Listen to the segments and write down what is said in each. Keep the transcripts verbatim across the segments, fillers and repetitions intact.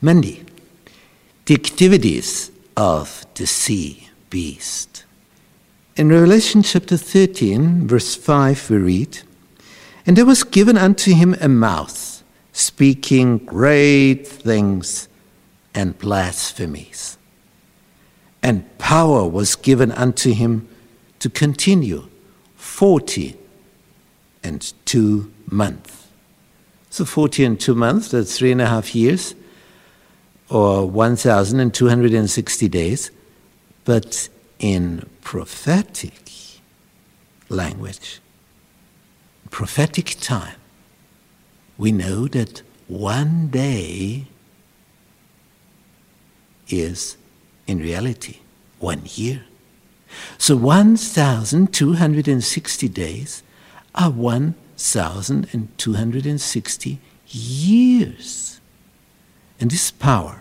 Mandy, the activities of the sea beast. In Revelation chapter thirteen, verse five, we read, "And there was given unto him a mouth, speaking great things and blasphemies. And power was given unto him to continue forty and two months." So forty and two months, that's three and a half years, or one thousand two hundred sixty days. But in prophetic language, prophetic time, we know that one day is in reality one year. So one thousand two hundred sixty days are one thousand two hundred sixty years. And this power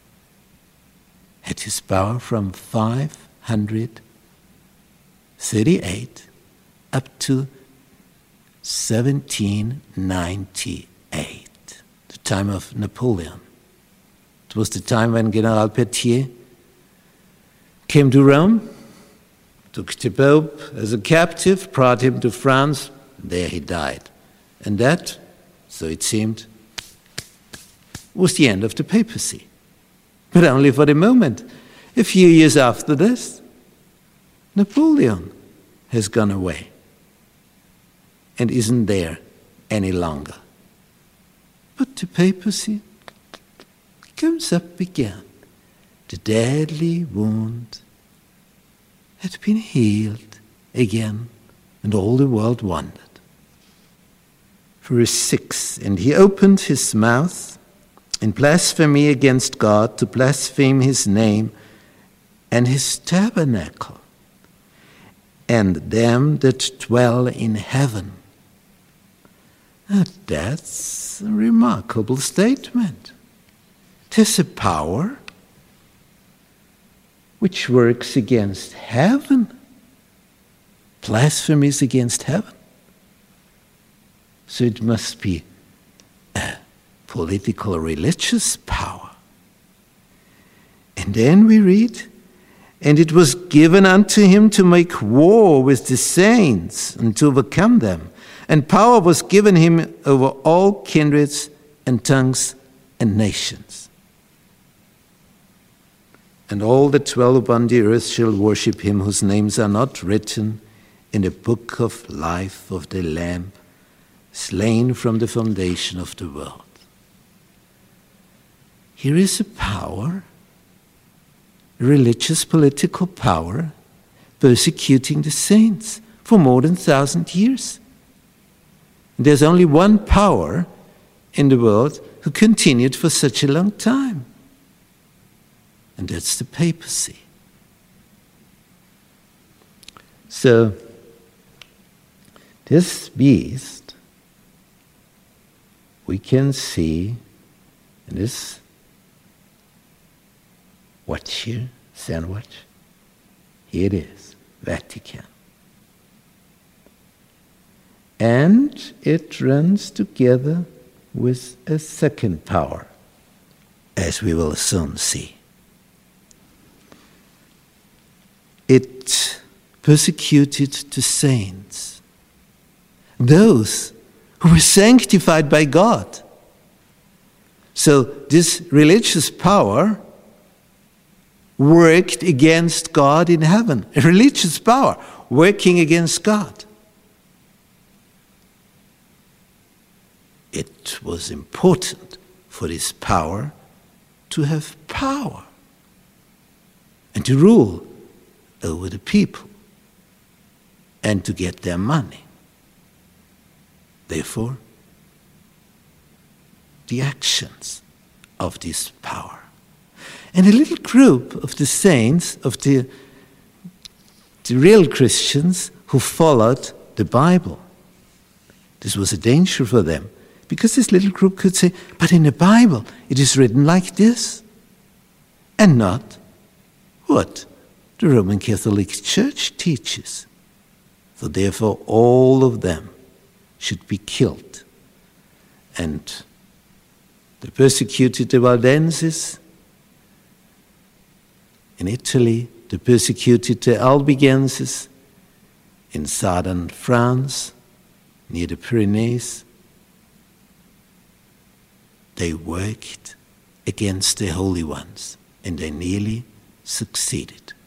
had his power from five hundred thirty-eight up to seventeen ninety-eight, the time of Napoleon. It was the time when General Pétain came to Rome, took the Pope as a captive, brought him to France, and there he died. And that, so it seemed, was the end of the papacy. But only for the moment. A few years after this, Napoleon has gone away and isn't there any longer. But the papacy comes up again. The deadly wound had been healed again, and all the world wondered. Verse six, "And he opened his mouth in blasphemy against God, to blaspheme his name and his tabernacle, and them that dwell in heaven." Now that's a remarkable statement. There's a power which works against heaven, blasphemies against heaven. So it must be a political religious power. And then we read, "And it was given unto him to make war with the saints and to overcome them. And power was given him over all kindreds and tongues and nations. And all that dwell upon the earth shall worship him, whose names are not written in the book of life of the Lamb, slain from the foundation of the world." Here is a power, a religious political power, persecuting the saints for more than a thousand years. And there's only one power in the world who continued for such a long time. And that's the papacy. So, this beast, we can see in this watch here, sandwich, here it is, Vatican. And it runs together with a second power, as we will soon see. It persecuted the saints, those who were sanctified by God. So this religious power worked against God in heaven, a religious power working against God. It was important for this power to have power and to rule over the people and to get their money. Therefore, the actions of this power. And a little group of the saints, of the, the real Christians who followed the Bible. This was a danger for them, because this little group could say, but in the Bible it is written like this, and not what the Roman Catholic Church teaches. So therefore all of them should be killed and They persecuted the Waldenses in Italy. They persecuted the Albigenses in southern France, near the Pyrenees. They worked against the holy ones, and they nearly succeeded.